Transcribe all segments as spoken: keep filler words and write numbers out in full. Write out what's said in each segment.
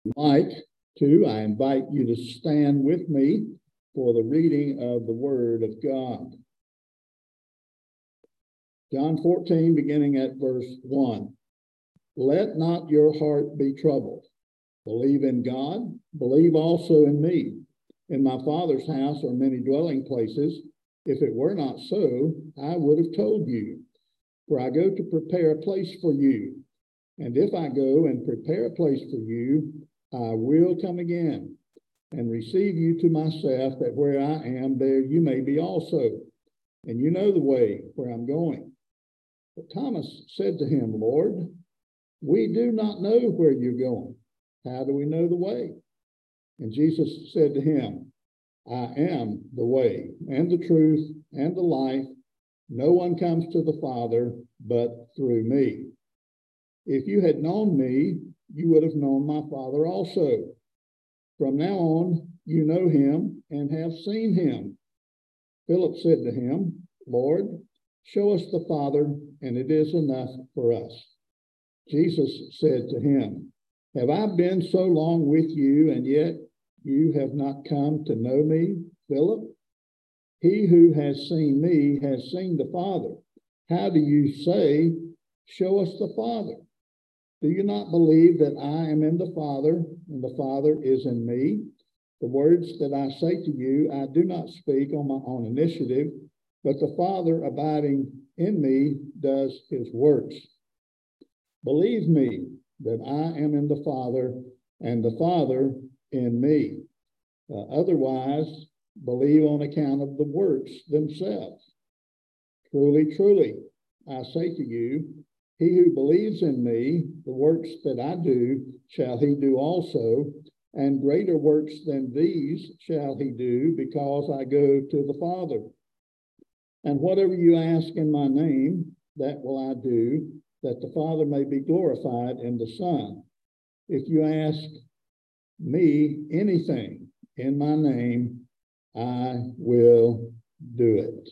like to, I invite you to stand with me for the reading of the Word of God. John fourteen, beginning at verse one. Let not your heart be troubled. Believe in God, believe also in me. In my Father's house are many dwelling places. If it were not so, I would have told you. For I go to prepare a place for you. And if I go and prepare a place for you, I will come again and receive you to myself, that where I am, there you may be also. And you know the way where I'm going. But Thomas said to him, Lord, we do not know where you're going. How do we know the way? And Jesus said to him, I am the way and the truth and the life. No one comes to the Father but through me. If you had known me, you would have known my Father also. From now on, you know him and have seen him. Philip said to him, Lord, show us the Father, and it is enough for us. Jesus said to him, have I been so long with you, and yet you have not come to know me, Philip? He who has seen me has seen the Father. How do you say, show us the Father? Do you not believe that I am in the Father, and the Father is in me? The words that I say to you, I do not speak on my own initiative, but the Father abiding in me does his works. Believe me that I am in the Father, and the Father in me. Uh, otherwise, believe on account of the works themselves. Truly, truly, I say to you, he who believes in me, the works that I do, shall he do also, and greater works than these shall he do, because I go to the Father. And whatever you ask in my name, that will I do, that the Father may be glorified in the Son. If you ask me anything in my name, I will do it.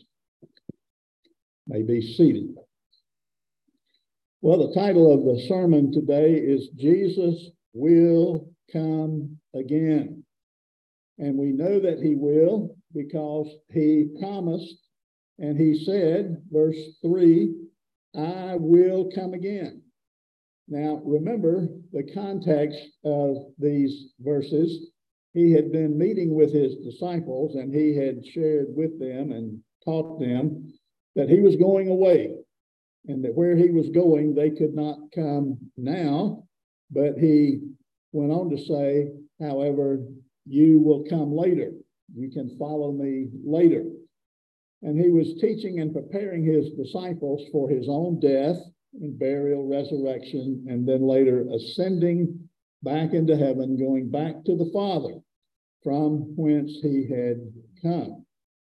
May be seated. Well, the title of the sermon today is Jesus Will Come Again. And we know that he will because he promised, and he said, verse three, I will come again. Now, remember the context of these verses. He had been meeting with his disciples, and he had shared with them and taught them that he was going away, and that where he was going, they could not come now. But he went on to say, however, you will come later. You can follow me later. And he was teaching and preparing his disciples for his own death and burial, resurrection, and then later ascending back into heaven, going back to the Father from whence he had come.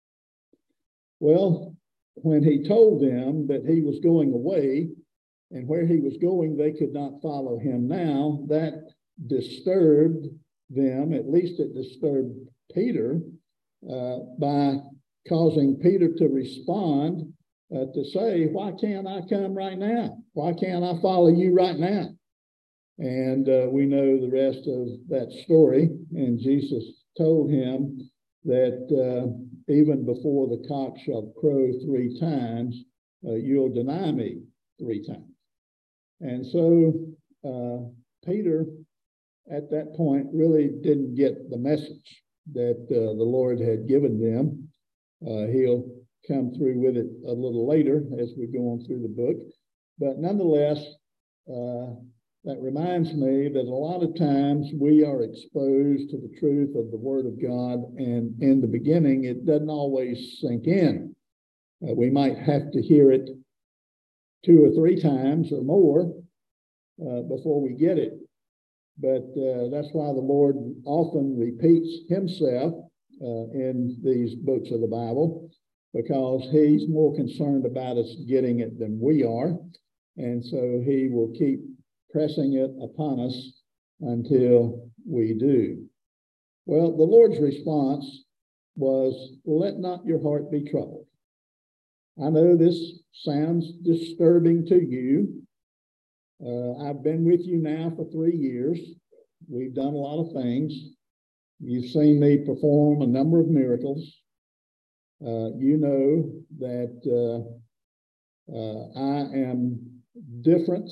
Well, when he told them that he was going away, and where he was going, they could not follow him now, that disturbed them. At least it disturbed Peter uh, by causing Peter to respond uh, to say, why can't I come right now? Why can't I follow you right now? And uh, we know the rest of that story. And Jesus told him that uh, even before the cock shall crow three times, uh, you'll deny me three times. And so uh, Peter, at that point, really didn't get the message that uh, the Lord had given them. Uh, he'll come through with it a little later as we go on through the book. But nonetheless, uh, that reminds me that a lot of times we are exposed to the truth of the Word of God, and in the beginning, it doesn't always sink in. Uh, we might have to hear it two or three times or more uh, before we get it. But uh, that's why the Lord often repeats himself uh, in these books of the Bible, because he's more concerned about us getting it than we are. And so he will keep pressing it upon us until we do. Well, the Lord's response was, let not your heart be troubled. I know this sounds disturbing to you. Uh, I've been with you now for three years. we've done a lot of things. You've seen me perform a number of miracles. Uh, you know that uh, uh, I am different,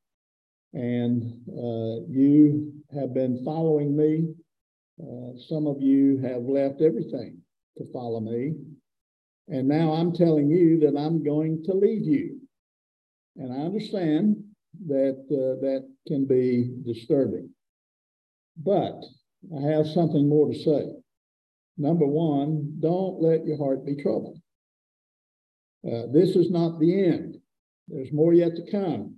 and uh, you have been following me. Uh, some of you have left everything to follow me. And now I'm telling you that I'm going to leave you. And I understand that uh, that can be disturbing. But I have something more to say. Number one, don't let your heart be troubled. Uh, this is not the end. There's more yet to come.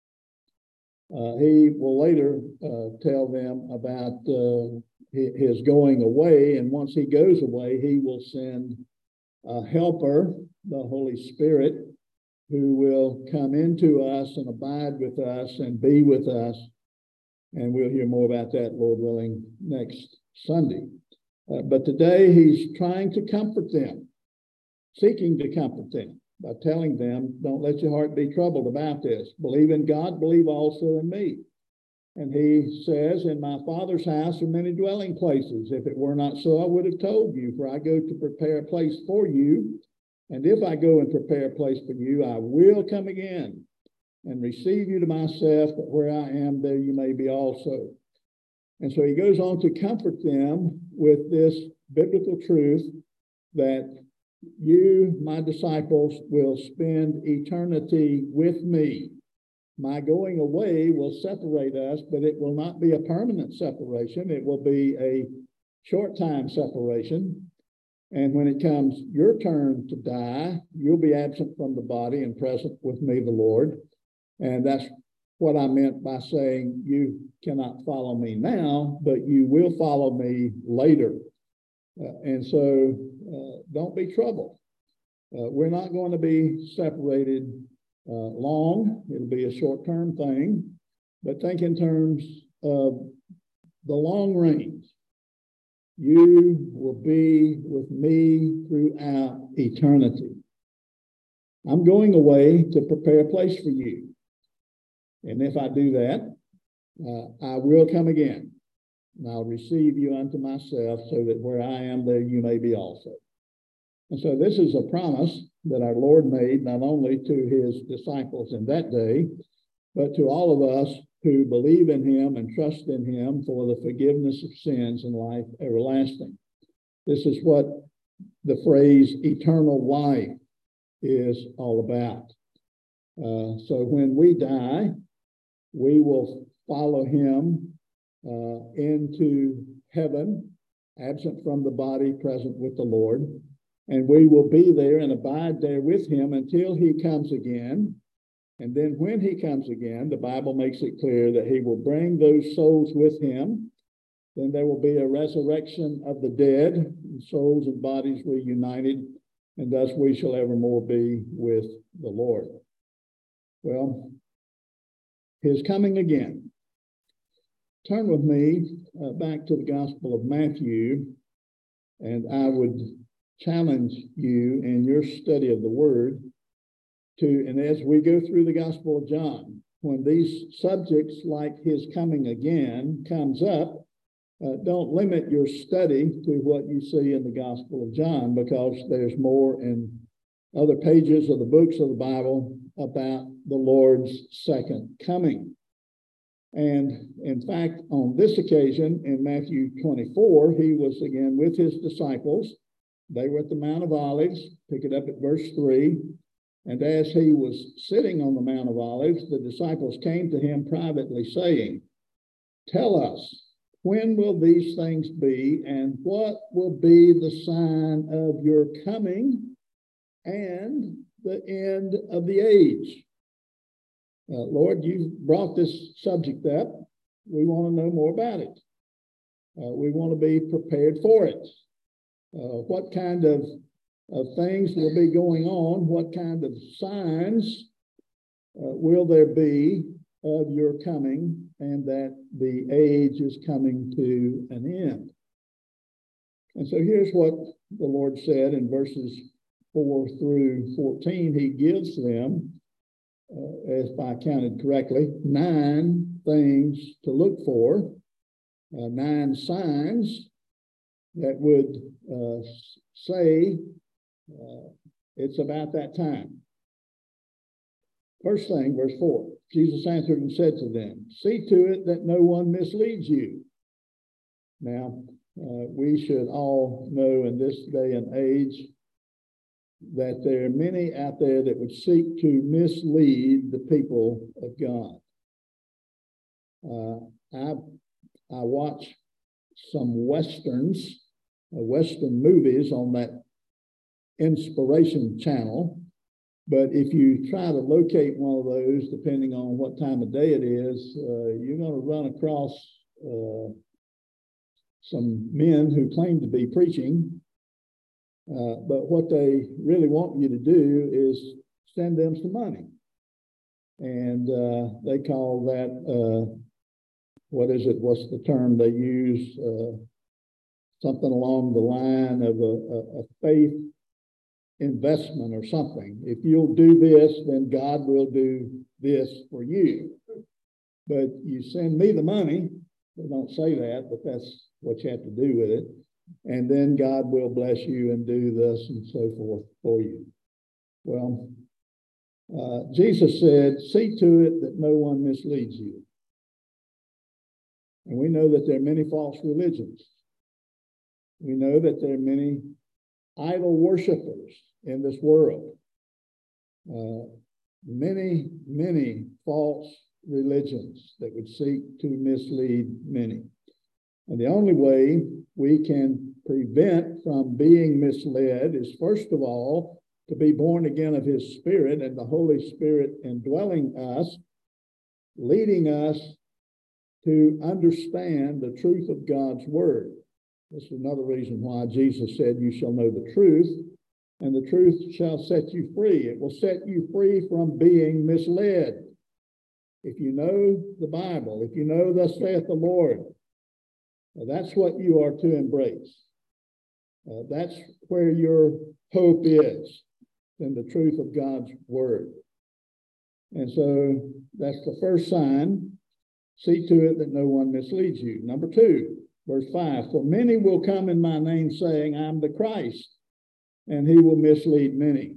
Uh, he will later uh, tell them about uh, his going away, and once he goes away, he will send a helper, the Holy Spirit, who will come into us and abide with us and be with us. And we'll hear more about that, Lord willing, next Sunday. Uh, but today he's trying to comfort them, seeking to comfort them by telling them, don't let your heart be troubled about this. Believe in God, believe also in me. And he says, in my Father's house are many dwelling places. If it were not so, I would have told you, for I go to prepare a place for you. And if I go and prepare a place for you, I will come again and receive you to myself, that where I am, there you may be also. And so he goes on to comfort them with this biblical truth that you, my disciples, will spend eternity with me. My going away will separate us, but it will not be a permanent separation. It will be a short time separation. And when it comes your turn to die, you'll be absent from the body and present with me, the Lord. And that's what I meant by saying you cannot follow me now, but you will follow me later. Uh, and so uh, don't be troubled. Uh, we're not going to be separated uh, long. It'll be a short-term thing. But think in terms of the long range. You will be with me throughout eternity. I'm going away to prepare a place for you. And if I do that, uh, I will come again. And I'll receive you unto myself, so that where I am, there you may be also. And so this is a promise that our Lord made not only to his disciples in that day, but to all of us who believe in him and trust in him for the forgiveness of sins and life everlasting. This is what the phrase eternal life is all about. Uh, so when we die, we will follow him uh, into heaven, absent from the body, present with the Lord. And we will be there and abide there with him until he comes again. And then when he comes again, the Bible makes it clear that he will bring those souls with him. Then there will be a resurrection of the dead, and souls and bodies reunited, and thus we shall evermore be with the Lord. Well, his coming again. Turn with me uh, back to the Gospel of Matthew, and I would challenge you in your study of the Word to, and as we go through the Gospel of John, when these subjects like his coming again comes up, uh, don't limit your study to what you see in the Gospel of John, because there's more in other pages of the books of the Bible about the Lord's second coming. And in fact, on this occasion in Matthew twenty-four, he was again with his disciples. They were at the Mount of Olives. Pick it up at verse three. And as he was sitting on the Mount of Olives, the disciples came to him privately, saying, tell us, when will these things be, and what will be the sign of your coming and the end of the age? Uh, Lord, you've brought this subject up. We want to know more about it. Uh, we want to be prepared for it. Uh, what kind of of things will be going on? What kind of signs uh, will there be of your coming, and that the age is coming to an end? And so here's what the Lord said in verses four through fourteen. He gives them, uh, if I counted correctly, nine things to look for uh, nine signs that would uh, say uh, it's about that time. First thing, verse four, Jesus answered and said to them, see to it that no one misleads you. Now, uh, we should all know in this day and age that there are many out there that would seek to mislead the people of God. Uh, I, I watch some Westerns, uh, Western movies on that Inspiration channel, but if you try to locate one of those, depending on what time of day it is, uh, you're going to run across uh, some men who claim to be preaching, uh, but what they really want you to do is send them some money. And uh, they call that, uh, what is it, what's the term they use? Uh, something along the line of a, a, a faith investment or something. If you'll do this, then God will do this for you. But you send me the money. They don't say that, but that's what you have to do with it. And then God will bless you and do this and so forth for you. Well, uh, Jesus said, see to it that no one misleads you. And we know that there are many false religions. We know that there are many idol worshipers in this world. Uh, many, many false religions that would seek to mislead many. And the only way we can prevent from being misled is, first of all, to be born again of his Spirit and the Holy Spirit indwelling us, leading us to understand the truth of God's word. This is another reason why Jesus said, you shall know the truth, and the truth shall set you free. It will set you free from being misled. If you know the Bible, if you know thus saith the Lord, that's what you are to embrace. Uh, that's where your hope is, in the truth of God's word. And so that's the first sign. See to it that no one misleads you. Number two, verse five, for many will come in my name saying, I'm the Christ, and he will mislead many.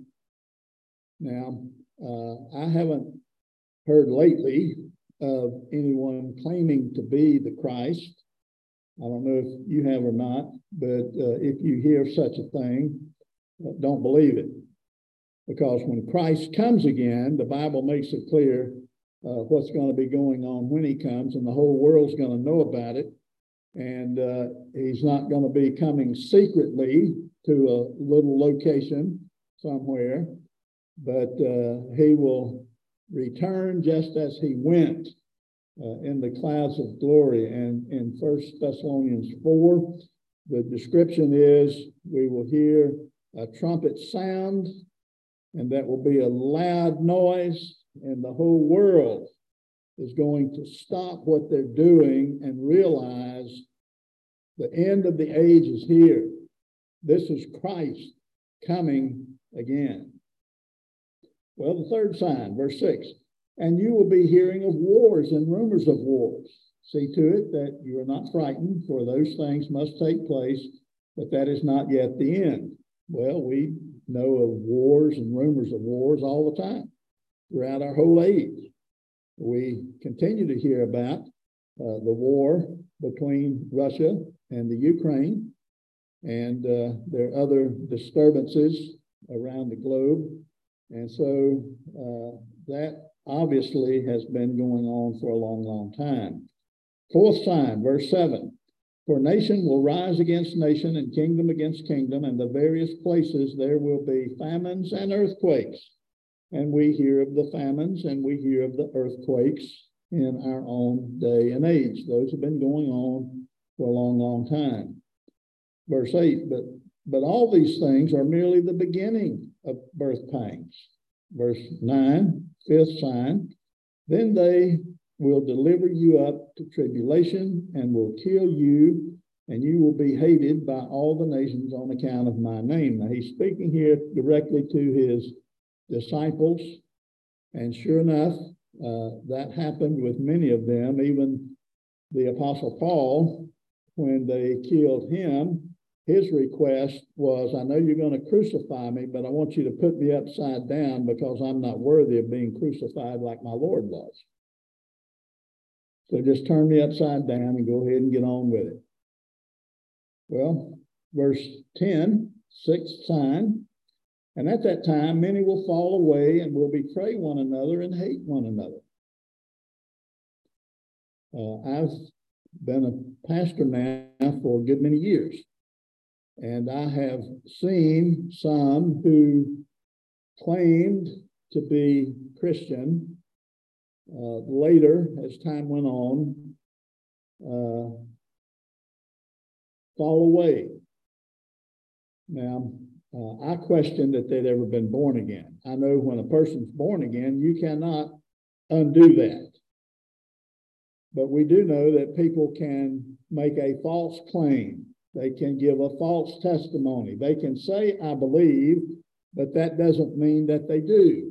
Now, uh, I haven't heard lately of anyone claiming to be the Christ. I don't know if you have or not, but uh, if you hear such a thing, uh, don't believe it. Because when Christ comes again, the Bible makes it clear uh, what's going to be going on when he comes, and the whole world's going to know about it. And uh, he's not going to be coming secretly to a little location somewhere, but uh, he will return just as he went uh, in the clouds of glory. And in First Thessalonians four, the description is we will hear a trumpet sound, and that will be a loud noise, and the whole world is going to stop what they're doing and realize the end of the age is here. This is Christ coming again. Well, the third sign, verse six, and you will be hearing of wars and rumors of wars. See to it that you are not frightened, for those things must take place, but that is not yet the end. Well, we know of wars and rumors of wars all the time throughout our whole age. We continue to hear about uh, the war between Russia and the Ukraine, and uh, there are other disturbances around the globe. And so uh, that obviously has been going on for a long, long time. Fourth sign, verse seven, for nation will rise against nation and kingdom against kingdom, and the various places there will be famines and earthquakes. And we hear of the famines and we hear of the earthquakes in our own day and age. Those have been going on for a long, long time. Verse eight, but, but all these things are merely the beginning of birth pangs. Verse nine, fifth sign, then they will deliver you up to tribulation and will kill you, and you will be hated by all the nations on account of my name. Now he's speaking here directly to his disciples, and sure enough, uh, that happened with many of them, even The Apostle Paul, when they killed him, his request was, I know you're going to crucify me, but I want you to put me upside down because I'm not worthy of being crucified like my Lord was. So just turn me upside down and go ahead and get on with it. Well, verse ten, sixth sign, and at that time many will fall away and will betray one another and hate one another. Uh, I've been a pastor now for a good many years, and I have seen some who claimed to be Christian uh, later, as time went on, uh, fall away. Now, uh, I question that they'd ever been born again. I know when a person's born again, you cannot undo that. But we do know that people can make a false claim. They can give a false testimony. They can say, I believe, but that doesn't mean that they do.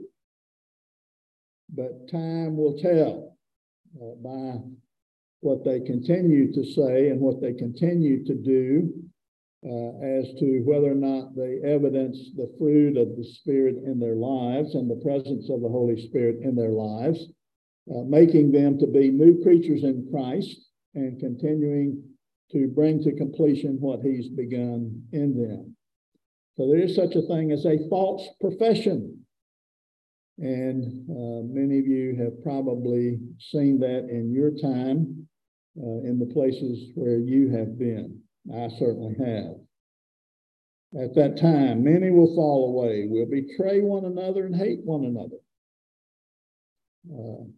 But time will tell uh, by what they continue to say and what they continue to do uh, as to whether or not they evidence the fruit of the Spirit in their lives and the presence of the Holy Spirit in their lives, uh, making them to be new creatures in Christ and continuing to bring to completion what he's begun in them. So there is such a thing as a false profession. And uh, many of you have probably seen that in your time, uh, in the places where you have been. I certainly have. At that time, many will fall away, will betray one another and hate one another. Uh,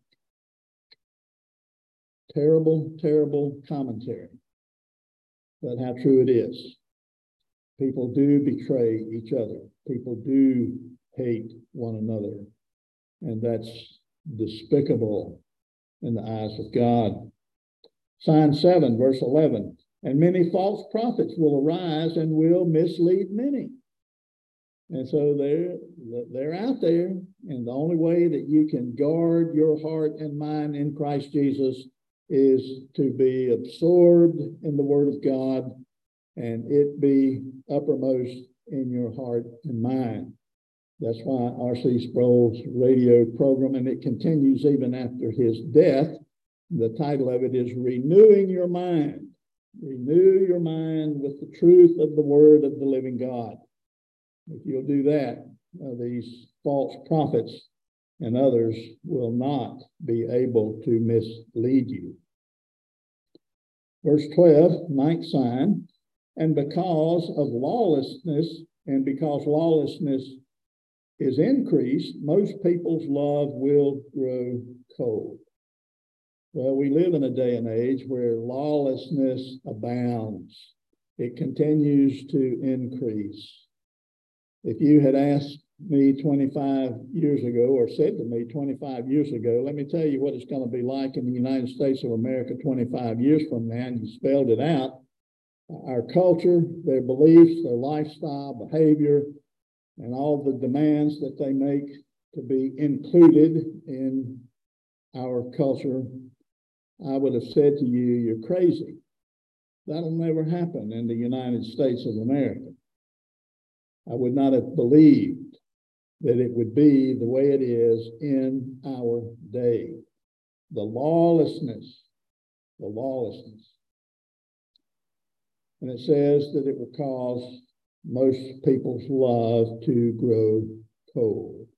terrible, terrible commentary, but how true it is. People do betray each other. People do hate one another. And that's despicable in the eyes of God. Sign seven, verse eleven. And many false prophets will arise and will mislead many. And so they're, they're out there. And the only way that you can guard your heart and mind in Christ Jesus is to be absorbed in the Word of God and it be uppermost in your heart and mind. That's why R C Sproul's radio program, and it continues even after his death, the title of it is Renewing Your Mind. Renew your mind with the truth of the Word of the living God. If you'll do that, uh, these false prophets and others will not be able to mislead you. Verse twelve, ninth sign, and because of lawlessness, and because lawlessness is increased, most people's love will grow cold. Well, we live in a day and age where lawlessness abounds. It continues to increase. If you had asked me twenty-five years ago, or said to me twenty-five years ago, let me tell you what it's going to be like in the United States of America twenty-five years from now, and you spelled it out, our culture, their beliefs, their lifestyle, behavior, and all the demands that they make to be included in our culture, I would have said to you, you're crazy. That'll never happen in the United States of America. I would not have believed that it would be the way it is in our day. The lawlessness, the lawlessness. And it says that it will cause most people's love to grow cold.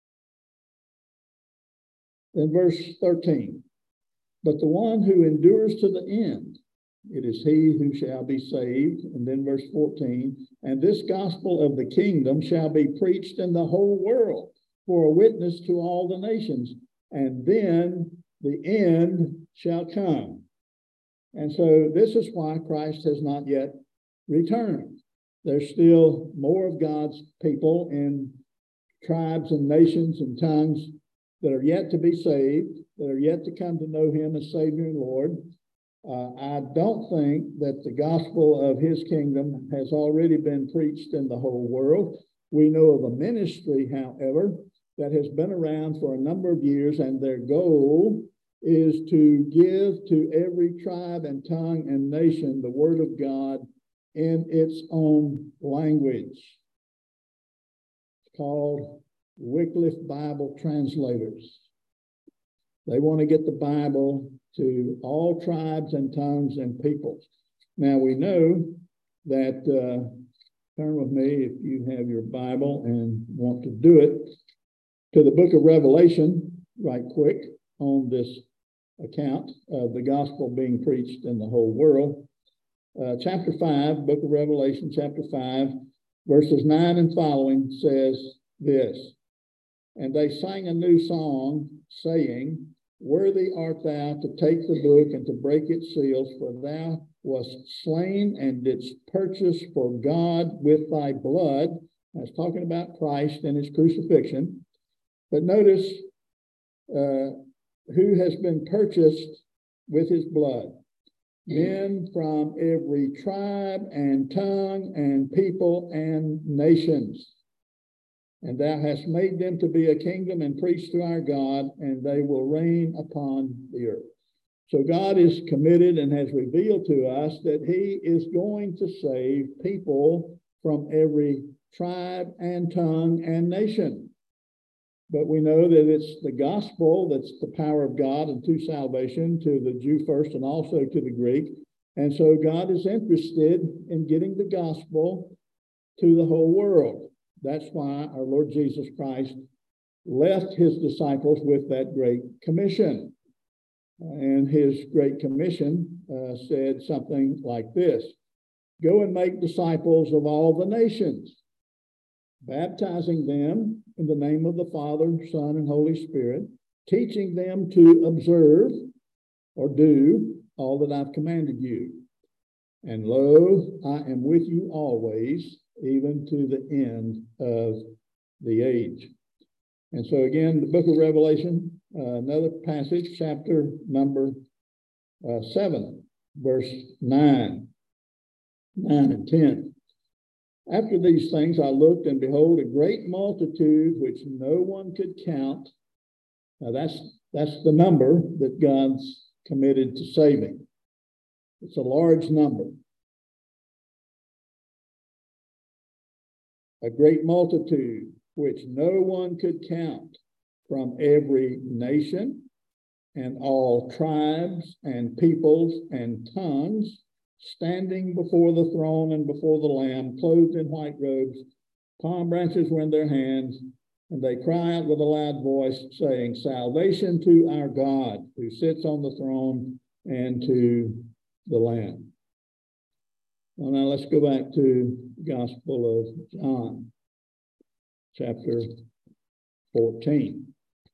Then verse thirteen, but the one who endures to the end, it is he who shall be saved. And then verse fourteen, and this gospel of the kingdom shall be preached in the whole world for a witness to all the nations, and then the end shall come. And so this is why Christ has not yet returned. There's still more of God's people in tribes and nations and tongues that are yet to be saved, that are yet to come to know him as Savior and Lord. Uh, I don't think that the gospel of his kingdom has already been preached in the whole world. We know of a ministry, however, that has been around for a number of years, and their goal is to give to every tribe and tongue and nation the word of God in its own language. It's called Wycliffe Bible Translators. They want to get the Bible to all tribes and tongues and peoples. Now we know that, uh, turn with me if you have your Bible and want to do it, to the book of Revelation, right quick, on this account of the gospel being preached in the whole world. Uh, chapter five, book of Revelation, chapter five, verses nine and following says this, "And they sang a new song, saying, Worthy art thou to take the book and to break its seals, for thou wast slain and didst purchase for God with thy blood." That's talking about Christ and his crucifixion. But notice uh, who has been purchased with his blood. Men from every tribe and tongue and people and nations. And thou hast made them to be a kingdom and priests to our God, and they will reign upon the earth. So God is committed and has revealed to us that he is going to save people from every tribe and tongue and nation. But we know that it's the gospel that's the power of God unto salvation to the Jew first and also to the Greek. And so God is interested in getting the gospel to the whole world. That's why our Lord Jesus Christ left his disciples with that great commission. And his great commission uh, said something like this: "Go and make disciples of all the nations, baptizing them in the name of the Father, Son, and Holy Spirit, teaching them to observe or do all that I've commanded you. And lo, I am with you always, even to the end of the age." And so again, the book of Revelation, uh, another passage, chapter number uh, seven, verse nine, nine and ten. "After these things I looked, and behold, a great multitude which no one could count." Now that's that's the number that God's committed to saving. It's a large number. "A great multitude which no one could count, from every nation and all tribes and peoples and tongues, standing before the throne and before the Lamb, clothed in white robes, palm branches were in their hands, and they cry out with a loud voice, saying, Salvation to our God, who sits on the throne, and to the Lamb." Well, now let's go back to the Gospel of John, chapter fourteen.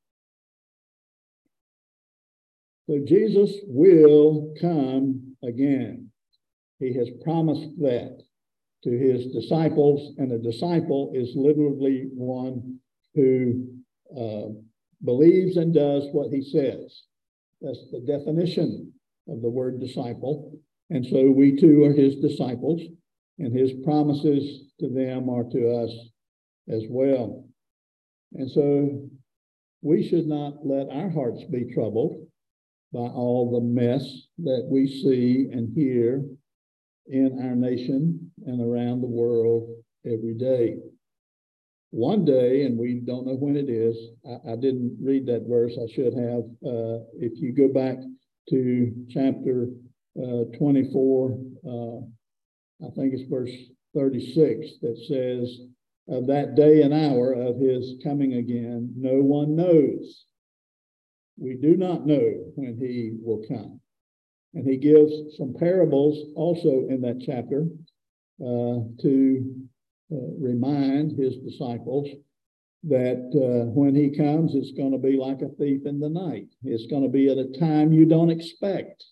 So Jesus will come again. He has promised that to his disciples, and a disciple is literally one who uh, believes and does what he says. That's the definition of the word disciple. And so we too are his disciples, and his promises to them are to us as well. And so we should not let our hearts be troubled by all the mess that we see and hear in our nation and around the world every day. One day, and we don't know when it is, I, I didn't read that verse, I should have. Uh, if you go back to chapter uh, twenty-four, uh, I think it's verse thirty-six, that says, "Of that day and hour of his coming again, no one knows." We do not know when he will come. And he gives some parables also in that chapter uh, to uh, remind his disciples that uh, when he comes, it's going to be like a thief in the night. It's going to be at a time you don't expect.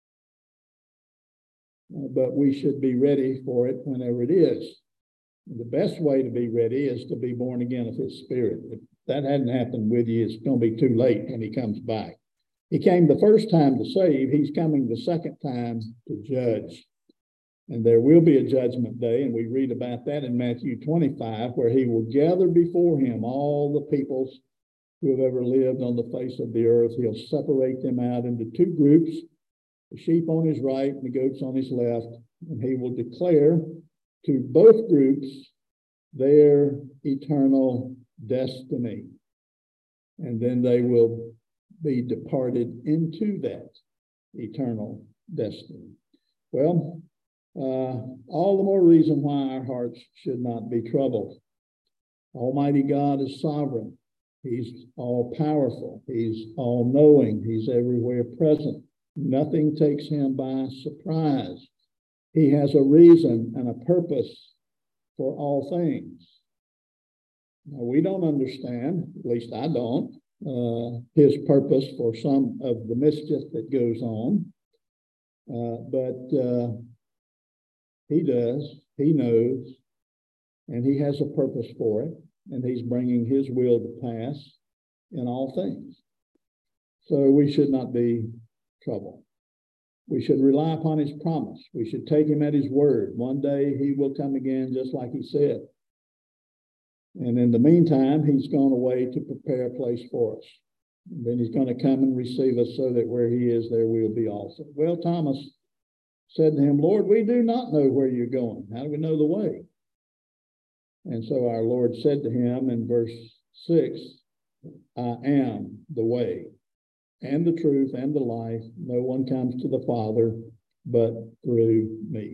Uh, but we should be ready for it whenever it is. The best way to be ready is to be born again of his Spirit. If that hadn't happened with you, it's going to be too late when he comes back. He came the first time to save. He's coming the second time to judge. And there will be a judgment day, and we read about that in Matthew twenty-five, where he will gather before him all the peoples who have ever lived on the face of the earth. He'll separate them out into two groups, the sheep on his right and the goats on his left, and he will declare to both groups their eternal destiny. And then they will be departed into that eternal destiny. Well, uh, all the more reason why our hearts should not be troubled. Almighty God is sovereign. He's all-powerful. He's all-knowing. He's everywhere present. Nothing takes him by surprise. He has a reason and a purpose for all things. Now, we don't understand, at least I don't, uh, his purpose for some of the mischief that goes on. Uh, but uh, he does. He knows. And he has a purpose for it. And he's bringing his will to pass in all things. So we should not be troubled. We should rely upon his promise. We should take him at his word. One day he will come again just like he said. And in the meantime, he's gone away to prepare a place for us. And then he's going to come and receive us so that where he is, there we'll be also. Well, Thomas said to him, Lord, we do not know where you're going. How do we know the way? And so our Lord said to him in verse six, I am the way and the truth and the life. No one comes to the Father but through me.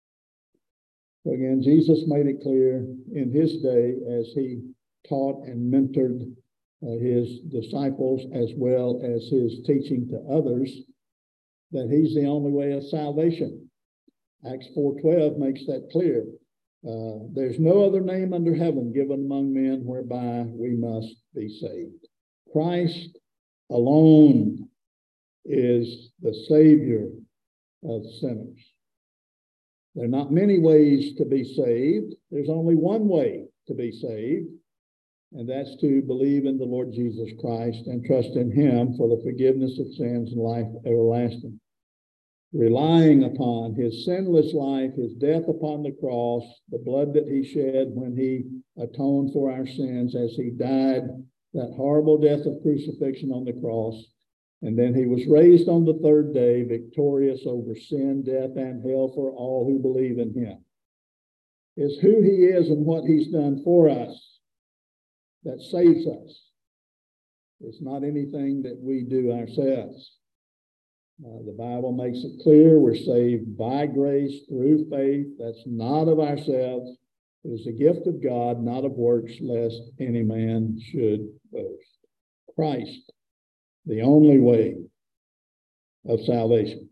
So again, Jesus made it clear in his day as he taught and mentored uh, his disciples as well as his teaching to others that he's the only way of salvation. Acts four twelve makes that clear. Uh, there's no other name under heaven given among men whereby we must be saved. Christ alone is the Savior of sinners. There are not many ways to be saved. There's only one way to be saved, and that's to believe in the Lord Jesus Christ and trust in him for the forgiveness of sins and life everlasting. Relying upon his sinless life, his death upon the cross, the blood that he shed when he atoned for our sins as he died, that horrible death of crucifixion on the cross, and then he was raised on the third day, victorious over sin, death, and hell for all who believe in him. It's who he is and what he's done for us that saves us. It's not anything that we do ourselves. Uh, the Bible makes it clear we're saved by grace through faith. That's not of ourselves. It is a gift of God, not of works, lest any man should boast. Christ, the only way of salvation.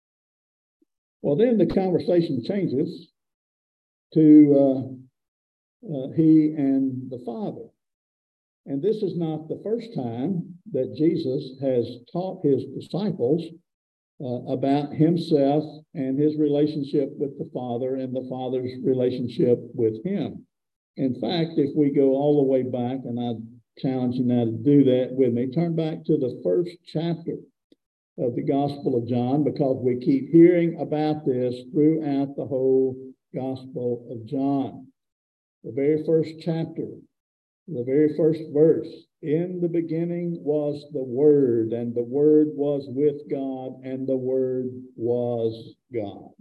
Well, then the conversation changes to uh, uh, he and the Father. And this is not the first time that Jesus has taught his disciples Uh, about himself and his relationship with the Father and the Father's relationship with him. In fact, if we go all the way back, and I challenge you now to do that with me, turn back to the first chapter of the Gospel of John, because we keep hearing about this throughout the whole Gospel of John. The very first chapter, the very first verse, in the beginning was the Word, and the Word was with God, and the Word was God.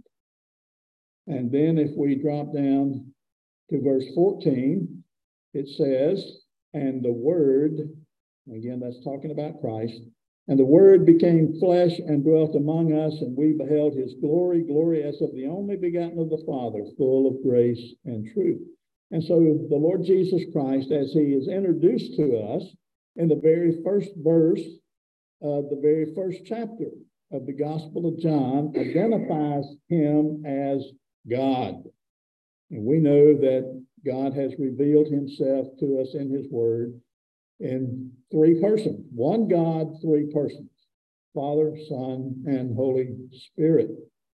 And then if we drop down to verse fourteen, it says, and the Word, again, that's talking about Christ, and the Word became flesh and dwelt among us, and we beheld his glory, glory as of the only begotten of the Father, full of grace and truth. And so the Lord Jesus Christ, as he is introduced to us in the very first verse of the very first chapter of the Gospel of John, identifies him as God. And we know that God has revealed himself to us in his word in three persons. One God, three persons. Father, Son, and Holy Spirit.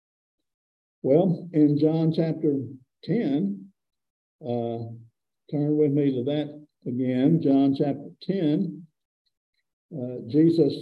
Well, in John chapter ten, Uh, turn with me to that again, John chapter ten. Uh, Jesus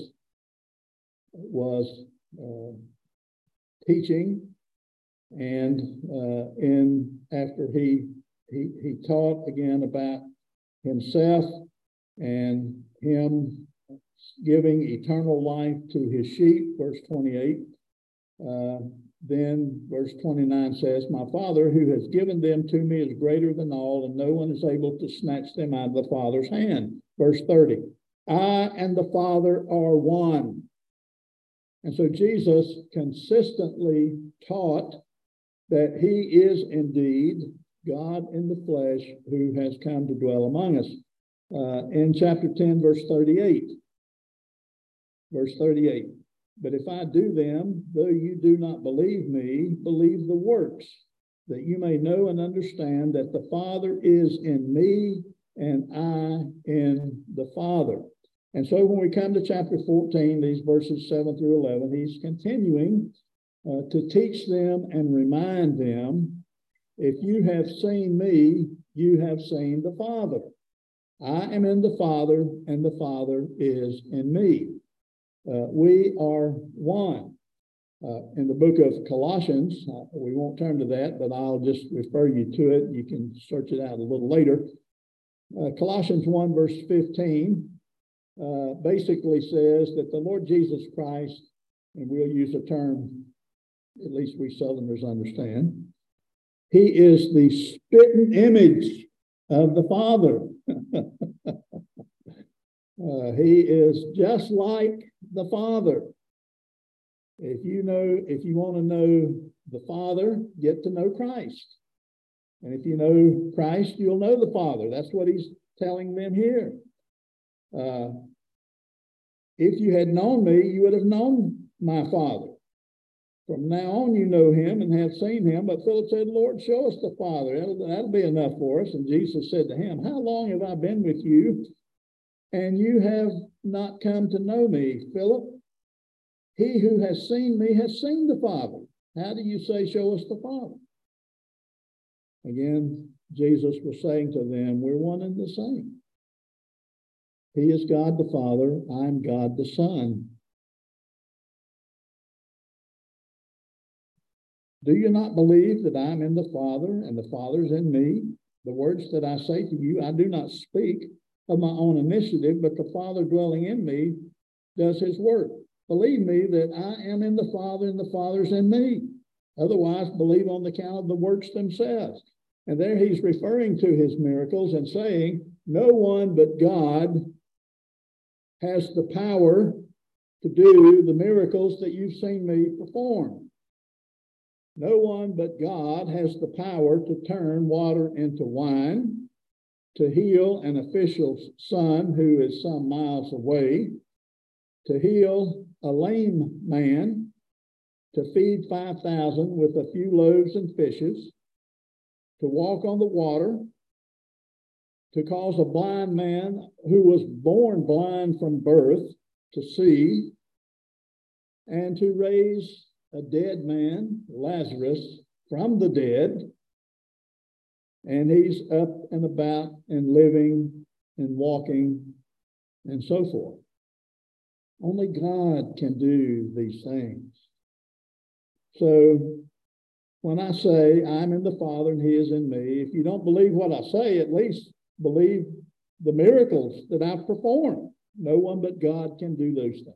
was uh, teaching, and uh, in after he, he he taught again about himself and him giving eternal life to his sheep, verse twenty-eight. Uh, then verse twenty-nine says, my Father who has given them to me is greater than all, and no one is able to snatch them out of the Father's hand. Verse thirty, I and the Father are one. And so Jesus consistently taught that he is indeed God in the flesh who has come to dwell among us. Uh, in chapter ten, verse thirty-eight, verse thirty-eight, but if I do them, though you do not believe me, believe the works, that you may know and understand that the Father is in me and I in the Father. And so when we come to chapter fourteen, these verses seven through eleven, he's continuing uh, to teach them and remind them, if you have seen me, you have seen the Father. I am in the Father, and the Father is in me. Uh, we are one. Uh, in the book of Colossians, uh, we won't turn to that, but I'll just refer you to it. You can search it out a little later. Uh, Colossians one, verse fifteen, uh, basically says that the Lord Jesus Christ, and we'll use a term at least we Southerners understand, he is the spitting image of the Father. uh, he is just like the Father. If you know, if you want to know the Father, get to know Christ. And if you know Christ, you'll know the Father. That's what he's telling them here. Uh, if you had known me, you would have known my Father. From now on, you know him and have seen him. But Philip said, Lord, show us the Father. That'll, that'll be enough for us. And Jesus said to him, how long have I been with you, and you have not come to know me, Philip? He who has seen me has seen the Father. How do you say, show us the Father? Again, Jesus was saying to them, we're one and the same. He is God the Father. I'm God the Son. Do you not believe that I'm in the Father and the Father's in me? The words that I say to you, I do not speak of my own initiative, but the Father dwelling in me does his work. Believe me that I am in the Father and the Father's in me. Otherwise, believe on the account of the works themselves. And there he's referring to his miracles and saying, no one but God has the power to do the miracles that you've seen me perform. No one but God has the power to turn water into wine, to heal an official's son who is some miles away, to heal a lame man, to feed five thousand with a few loaves and fishes, to walk on the water, to cause a blind man who was born blind from birth to see, and to raise a dead man, Lazarus, from the dead, and he's up and about and living and walking and so forth. Only God can do these things. So when I say I'm in the Father and he is in me, if you don't believe what I say, at least believe the miracles that I've performed. No one but God can do those things.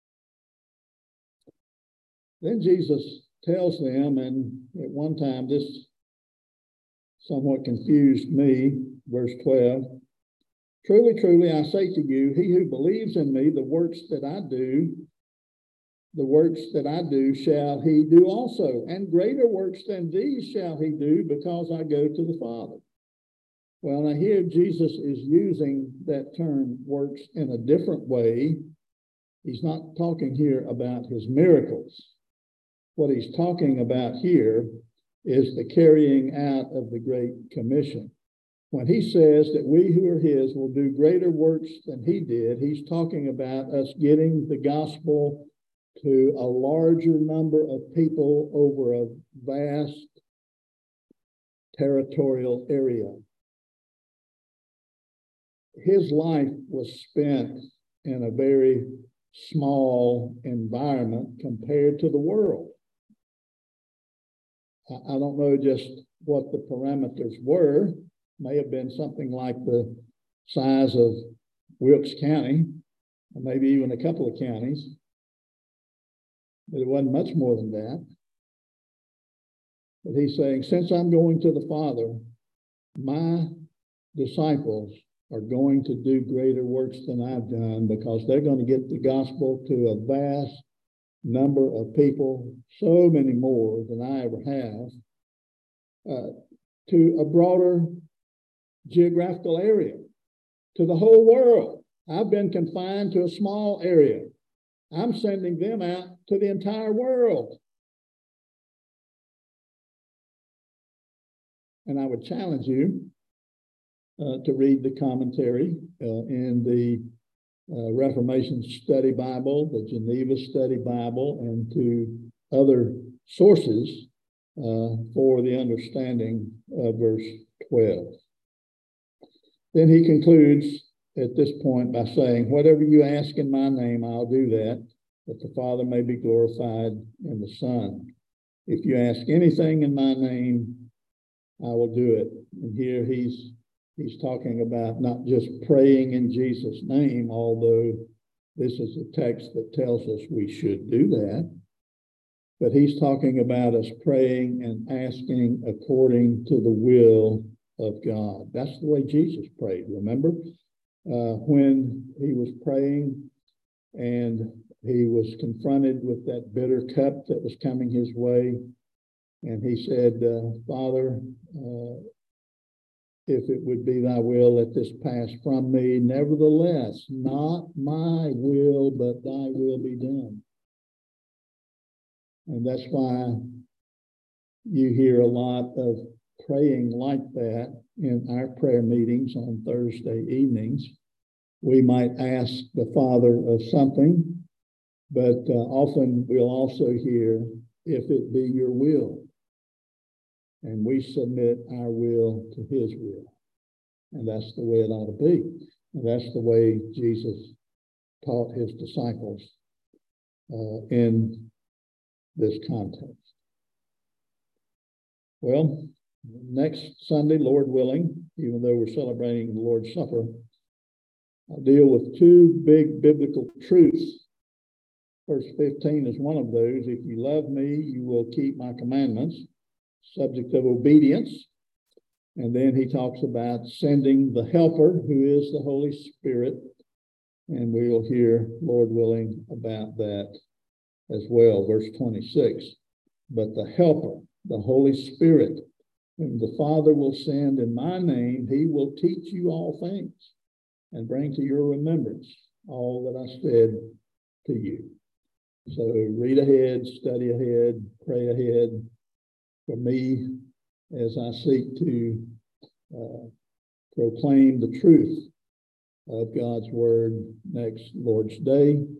Then Jesus tells them, and at one time this somewhat confused me, verse twelve, truly, truly, I say to you, he who believes in me, the works that I do, the works that I do shall he do also, and greater works than these shall he do, because I go to the Father. Well, now here Jesus is using that term works in a different way. He's not talking here about his miracles. What he's talking about here is the carrying out of the Great Commission. When he says that we who are his will do greater works than he did, he's talking about us getting the gospel to a larger number of people over a vast territorial area. His life was spent in a very small environment compared to the world. I don't know just what the parameters were. May have been something like the size of Wilkes County, or maybe even a couple of counties, but it wasn't much more than that. But he's saying, since I'm going to the Father, my disciples are going to do greater works than I've done, because they're going to get the gospel to a vast number of people, so many more than I ever have, uh, to a broader geographical area, to the whole world. I've been confined to a small area. I'm sending them out to the entire world. And I would challenge you uh, to read the commentary uh, in the uh, Reformation Study Bible, the Geneva Study Bible, and to other sources uh, for the understanding of verse twelve. Then he concludes at this point by saying, whatever you ask in my name, I'll do that, that the Father may be glorified in the Son. If you ask anything in my name, I will do it. And here he's he's talking about not just praying in Jesus' name, although this is a text that tells us we should do that, but he's talking about us praying and asking according to the will of God. That's the way Jesus prayed, remember? Uh, when he was praying and he was confronted with that bitter cup that was coming his way, and he said, uh, Father, uh, if it would be thy will, let this pass from me. Nevertheless, not my will, but thy will be done. And that's why you hear a lot of praying like that in our prayer meetings on Thursday evenings. We might ask the Father of something, but uh, often we'll also hear, if it be your will. And we submit our will to his will. And that's the way it ought to be. And that's the way Jesus taught his disciples uh, in this context. Well, next Sunday, Lord willing, even though we're celebrating the Lord's Supper, I'll deal with two big biblical truths. Verse fifteen is one of those. If you love me, you will keep my commandments. Subject of obedience. And then he talks about sending the helper, who is the Holy Spirit. And we'll hear, Lord willing, about that as well. Verse twenty-six. But the helper, the Holy Spirit, whom the Father will send in my name, he will teach you all things and bring to your remembrance all that I said to you. So read ahead, study ahead, pray ahead for me as I seek to uh, proclaim the truth of God's word next Lord's Day.